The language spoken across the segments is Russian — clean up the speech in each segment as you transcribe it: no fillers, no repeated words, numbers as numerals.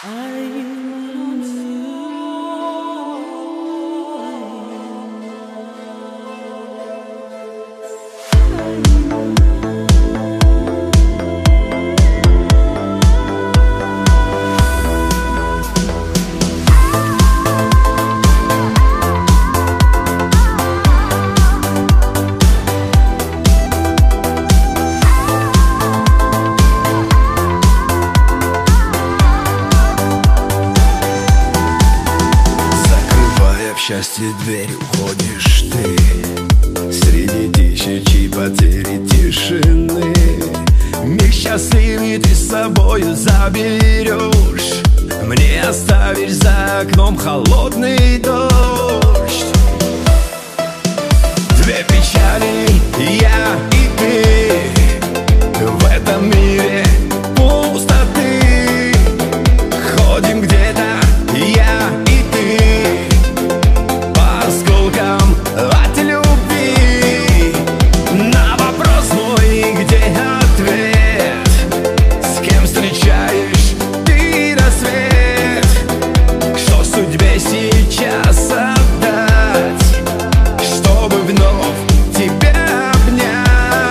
В счастье дверь уходишь ты среди тысячи потерь тишины. Миг счастливый ты с собою заберешь, мне оставишь за окном холодный дождь. Две печали, я и ты, в этом мире пустоты. Ходим где-то, я и ты, от любви. На вопрос мой, где ответ? С кем встречаешь ты рассвет? Что судьбе сейчас отдать, чтобы вновь тебя обнять?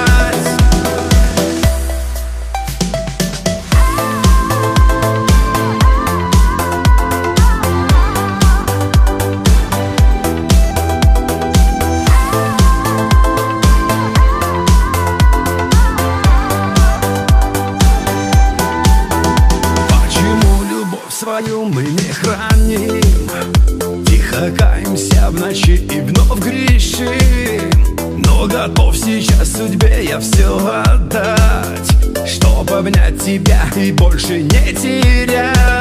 Свою мы не храним, тихо каемся в ночи и вновь грешим. Но готов сейчас судьбе я все отдать, чтоб обнять тебя и больше не терять.